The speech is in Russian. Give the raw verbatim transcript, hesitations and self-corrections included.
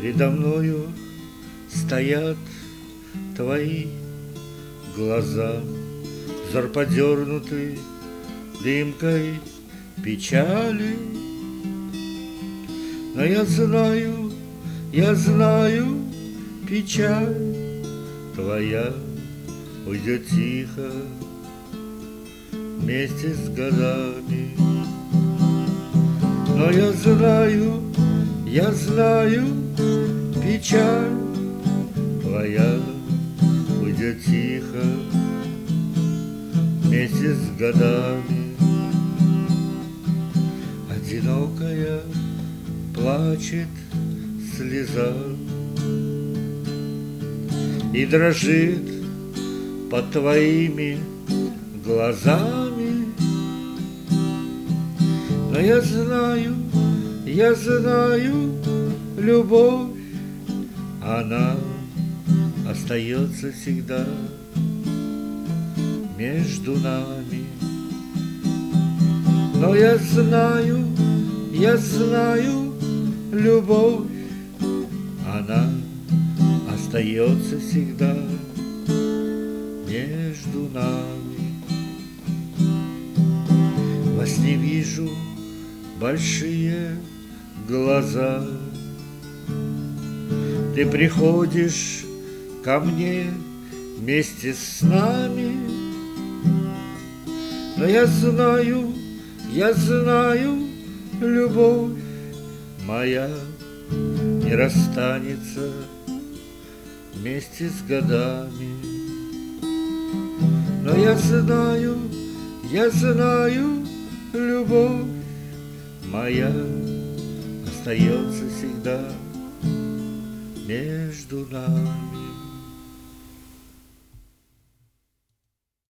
Передо мною стоят твои глаза, взор подернутый дымкой печали. Но я знаю, я знаю, печаль твоя уйдет тихо вместе с годами. Но я знаю, я знаю, печаль твоя уйдет тихо вместе с годами. Одинокая плачет слеза и дрожит под твоими глазами. Но я знаю, я знаю, любовь, она остается всегда между нами. Но я знаю, я знаю, любовь, она остается всегда между нами. Во сне вижу большие глаза, ты приходишь ко мне вместе с нами. Но я знаю, я знаю, любовь моя не расстанется вместе с годами. Но я знаю, я знаю, любовь моя остается всегда между нами.